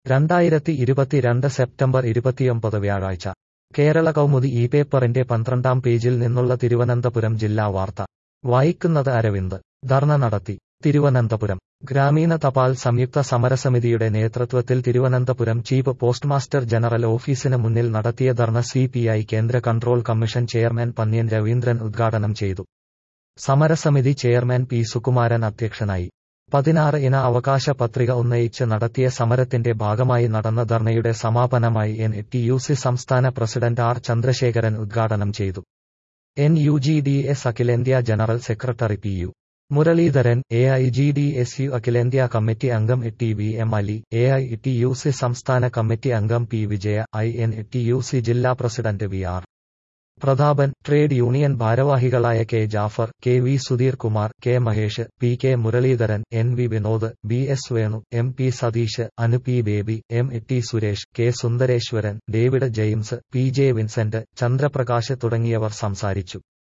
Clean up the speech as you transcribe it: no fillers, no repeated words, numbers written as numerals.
2022 September 29 വ്യാഴാഴ്ച കേരള കൗമുദി ഈ പേപ്പറിന്റെ 12-ാം പേജിൽ നിന്നുള്ള തിരുവനന്തപുരം ജില്ലാ വാർത്ത വായിക്കുന്നത് അരവിന്ദ്. ധർണ നടത്തി. തിരുവനന്തപുരം ഗ്രാമീണ തപാൽ സംയുക്ത സമരസമിതിയുടെ നേതൃത്വത്തിൽ തിരുവനന്തപുരം ചീഫ് പോസ്റ്റ്മാസ്റ്റർ ജനറൽ ഓഫീസിന് മുന്നിൽ നടത്തിയ ധർണ CPI കേന്ദ്ര control commission chairman Pannyan Raveendran ഉദ്ഘാടനം ചെയ്തു. സമരസമിതി ചെയർമാൻ P. സുകുമാരൻ അധ്യക്ഷനായി. 16 ഇന അവകാശ പത്രിക ഉന്നയിച്ച് നടത്തിയ സമരത്തിന്റെ ഭാഗമായി നടന്ന ധർണയുടെ സമാപനമായി NUTUC സംസ്ഥാന പ്രസിഡന്റ് R. ചന്ദ്രശേഖരൻ ഉദ്ഘാടനം ചെയ്തു. NUGDS അഖിലേന്ത്യാ general secretary P.U. Muraleedharan, AIGDSU അഖിലേന്ത്യാ കമ്മിറ്റി അംഗം TVM അലി, AITUC സംസ്ഥാന കമ്മിറ്റി അംഗം P. വിജയ, INTUC ജില്ലാ president VR. Prathapan, trade union ഭാരവാഹികളായ K. Jafar, KV Sudheer Kumar, K. Mahesh, PK Muraleedharan, NV Vinod, BS Venu, MP Satheesh, Anu P. Baby, MT Suresh, K. Sundareswaran, David James, PJ Vincent, Chandraprakash തുടങ്ങിയവർ സംസാരിച്ചു.